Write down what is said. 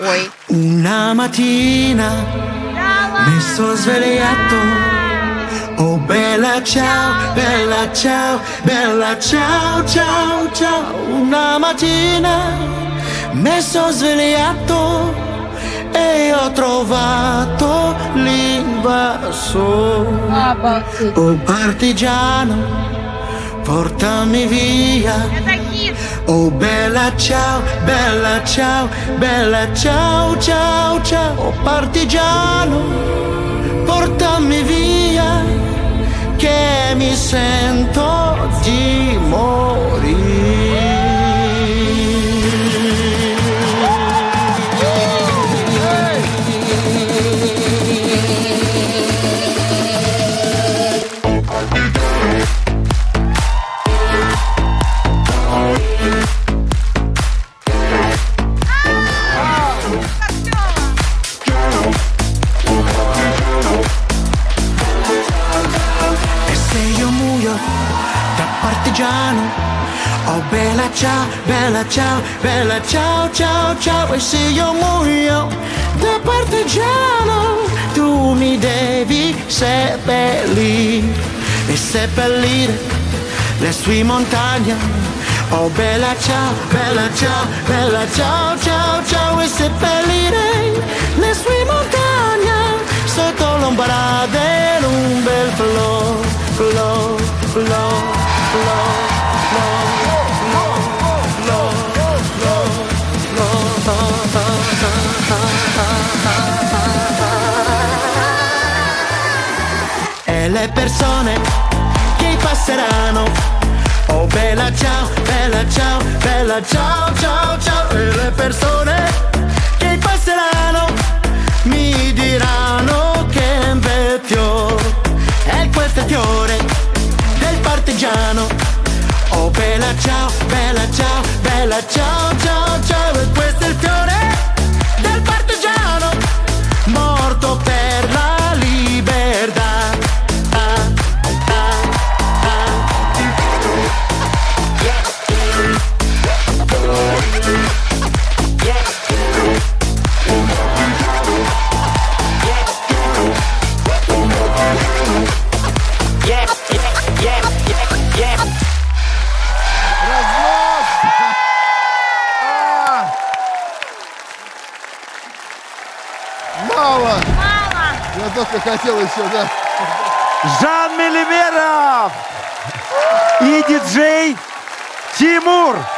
Ой. Una mattina mi sono svegliato. Oh bella ciao, bella ciao, bella ciao, ciao, ciao. Una mattina mi sono svegliato e ho trovato l'invasore. Oh partigiano, portami via. Oh bella ciao, bella ciao, bella ciao, ciao, ciao. Oh partigiano, portami via, che mi sento di morire. Oh bella ciao, bella ciao, bella ciao, ciao, ciao. E se io muoio da partigiano, tu mi devi seppellire e seppellire le sue montagne. Oh bella ciao, bella ciao, bella ciao, ciao, ciao. E seppellire le sue montagne sotto l'ombra di un bel flow, flow, flow, flow. E le persone che passeranno, oh bella ciao, bella ciao, bella ciao, ciao, ciao. E le persone che passeranno mi diranno che invecchio è quel fiore del partigiano. Oh bella ciao, bella ciao, bella ciao, ciao, ciao. E questo è il fiore del partigiano, morto per la libertà. Мало! Я только хотел еще, да. Жан Мелимеров и диджей Тимур.